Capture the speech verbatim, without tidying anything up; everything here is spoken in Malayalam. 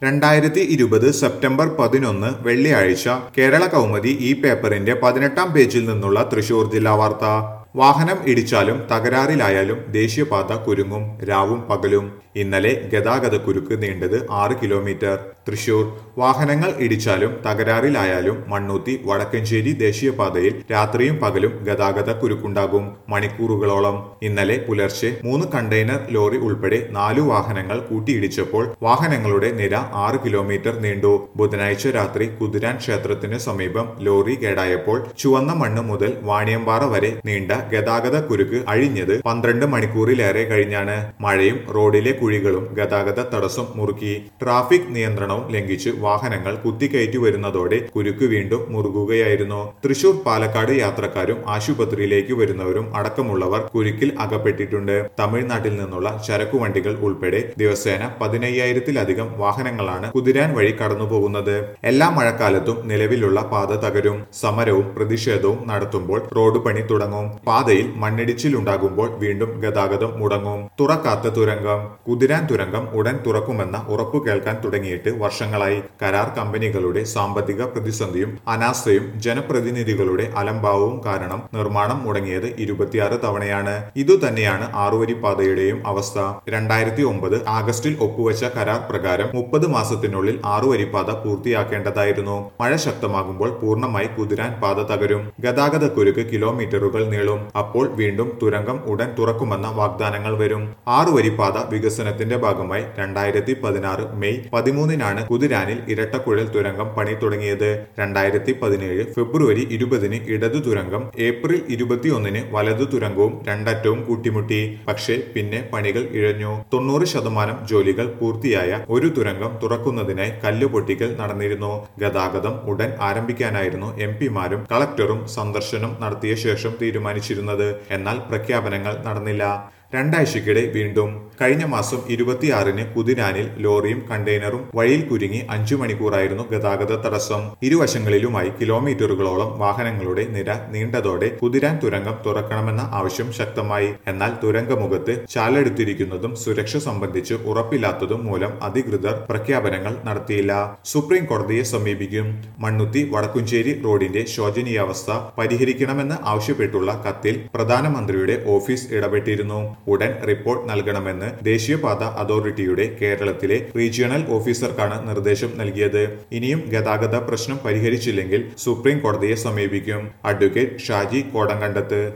രണ്ടായിരത്തി ഇരുപത് സെപ്റ്റംബർ പതിനൊന്ന് വെള്ളിയാഴ്ച കേരള കൗമുദി ഈ പേപ്പറിന്റെ പതിനെട്ടാം പേജിൽ നിന്നുള്ള തൃശൂർ ജില്ലാ വാർത്ത. വാഹനം ഇടിച്ചാലും തകരാറിലായാലും ദേശീയപാത കുരുങ്ങും രാവും പകലും. ഇന്നലെ ഗതാഗതക്കുരുക്ക് നീണ്ടത് ആറ് കിലോമീറ്റർ. തൃശൂർ വാഹനങ്ങൾ ഇടിച്ചാലും തകരാറിലായാലും മണ്ണുത്തി വടക്കഞ്ചേരി ദേശീയപാതയിൽ രാത്രിയും പകലും ഗതാഗത കുരുക്കുണ്ടാകും മണിക്കൂറുകളോളം. ഇന്നലെ പുലർച്ചെ മൂന്ന് കണ്ടെയ്നർ ലോറി ഉൾപ്പെടെ നാലു വാഹനങ്ങൾ കൂട്ടിയിടിച്ചപ്പോൾ വാഹനങ്ങളുടെ നിര ആറ് കിലോമീറ്റർ നീണ്ടു. ബുധനാഴ്ച രാത്രി കുതിരാൻ ക്ഷേത്രത്തിന് സമീപം ലോറി കേടായപ്പോൾ ചുവന്ന മണ്ണ് മുതൽ വാണിയമ്പാറ വരെ നീണ്ട ഗതാഗത കുരുക്ക് അഴിഞ്ഞത് പന്ത്രണ്ട് മണിക്കൂറിലേറെ കഴിഞ്ഞാണ്. മഴയും റോഡിലെ കുഴികളും ഗതാഗത തടസ്സം മുറുക്കി. ട്രാഫിക് നിയന്ത്രണവും ലംഘിച്ച് വാഹനങ്ങൾ കുത്തിക്കയറ്റി വരുന്നതോടെ കുരുക്ക് വീണ്ടും മുറുകുകയായിരുന്നു. തൃശൂർ പാലക്കാട് യാത്രക്കാരും ആശുപത്രിയിലേക്ക് വരുന്നവരും അടക്കമുള്ളവർ കുരുക്കിൽ അകപ്പെട്ടിട്ടുണ്ട്. തമിഴ്നാട്ടിൽ നിന്നുള്ള ചരക്കുവണ്ടികൾ ഉൾപ്പെടെ ദിവസേന പതിനയ്യായിരത്തിലധികം വാഹനങ്ങളാണ് കുതിരാൻ വഴി കടന്നുപോകുന്നത്. എല്ലാ മഴക്കാലത്തും നിലവിലുള്ള പാത തകരും. സമരവും പ്രതിഷേധവും നടത്തുമ്പോൾ റോഡ് പണി തുടങ്ങും. പാതയിൽ മണ്ണിടിച്ചിലുണ്ടാകുമ്പോൾ വീണ്ടും ഗതാഗതം മുടങ്ങും. തുറക്കാത്ത തുരങ്കം. കുതിരാൻ തുരങ്കം ഉടൻ തുറക്കുമെന്ന ഉറപ്പു കേൾക്കാൻ തുടങ്ങിയിട്ട് വർഷങ്ങളായി. കരാർ കമ്പനികളുടെ സാമ്പത്തിക പ്രതിസന്ധിയും അനാസ്ഥയും ജനപ്രതിനിധികളുടെ അലംഭാവവും കാരണം നിർമ്മാണം മുടങ്ങിയത് ഇരുപത്തിയാറ് തവണയാണ്. ഇതുതന്നെയാണ് ആറുവരി പാതയുടെയും അവസ്ഥ. രണ്ടായിരത്തി ഒമ്പത് ആഗസ്റ്റിൽ ഒപ്പുവെച്ച കരാർ പ്രകാരം മുപ്പത് മാസത്തിനുള്ളിൽ ആറുവരിപ്പാത പൂർത്തിയാക്കേണ്ടതായിരുന്നു. മഴ ശക്തമാകുമ്പോൾ പൂർണ്ണമായി കുതിരാൻ പാത തകരും. ഗതാഗതക്കുരുക്ക് കിലോമീറ്ററുകൾ നീളും. അപ്പോൾ വീണ്ടും തുരങ്കം ഉടൻ തുറക്കുമെന്ന വാഗ്ദാനങ്ങൾ വരും. ആറുവരിപ്പാത വികസനത്തിന്റെ ഭാഗമായി രണ്ടായിരത്തി പതിനാറ് മെയ് പതിമൂന്നിനാണ് കുതിരാനിൽ ഇരട്ടക്കുഴൽ തുരങ്കം പണി തുടങ്ങിയത്. രണ്ടായിരത്തി പതിനേഴ് ഫെബ്രുവരി ഇരുപതിന് ഇടതു തുരങ്കം, ഏപ്രിൽ ഇരുപത്തിയൊന്നിന് വലതു തുരങ്കവും രണ്ടറ്റവും കൂട്ടിമുട്ടി. പക്ഷേ പിന്നെ പണികൾ ഇഴഞ്ഞു. തൊണ്ണൂറ് ശതമാനം ജോലികൾ പൂർത്തിയായ ഒരു തുരങ്കം തുറക്കുന്നതിനായി കല്ല് പൊട്ടിക്കൽ നടന്നിരുന്നു. ഗതാഗതം ഉടൻ ആരംഭിക്കാനായിരുന്നു എം പിമാരും കളക്ടറും സന്ദർശനം നടത്തിയ ശേഷം തീരുമാനിച്ചിരുന്നത്. എന്നാൽ പ്രഖ്യാപനങ്ങൾ നടന്നില്ല. രണ്ടാഴ്ചക്കിടെ വീണ്ടും. കഴിഞ്ഞ മാസം ഇരുപത്തിയാറിന് കുതിരാനിൽ ലോറിയും കണ്ടെയ്നറും വഴിയിൽ കുരുങ്ങി അഞ്ചു മണിക്കൂറായിരുന്നു ഗതാഗത തടസ്സം. ഇരുവശങ്ങളിലുമായി കിലോമീറ്ററുകളോളം വാഹനങ്ങളുടെ നിര നീണ്ടതോടെ കുതിരാൻ തുരങ്കം തുറക്കണമെന്ന ആവശ്യം ശക്തമായി. എന്നാൽ തുരങ്കമുഖത്ത് ചാലെടുത്തിരിക്കുന്നതും സുരക്ഷ സംബന്ധിച്ച് ഉറപ്പില്ലാത്തതും മൂലം അധികൃതർ പ്രഖ്യാപനങ്ങൾ നടത്തിയില്ല. സുപ്രീം കോടതിയെ സമീപിക്കും. മണ്ണുത്തി വടക്കുംചേരി റോഡിന്റെ ശോചനീയാവസ്ഥ പരിഹരിക്കണമെന്ന് ആവശ്യപ്പെട്ടുള്ള കത്തിൽ പ്രധാനമന്ത്രിയുടെ ഓഫീസ് ഇടപെട്ടിരുന്നു. ഉടൻ റിപ്പോർട്ട് നൽകണമെന്ന് ദേശീയപാത അതോറിറ്റിയുടെ കേരളത്തിലെ റീജിയണൽ ഓഫീസർക്കാണ് നിർദ്ദേശം നൽകിയത്. ഇനിയും ഗതാഗത പ്രശ്നം പരിഹരിച്ചില്ലെങ്കിൽ സുപ്രീം കോടതിയെ സമീപിക്കും. അഡ്വക്കേറ്റ് ഷാജി കോടങ്കണ്ടത്ത്.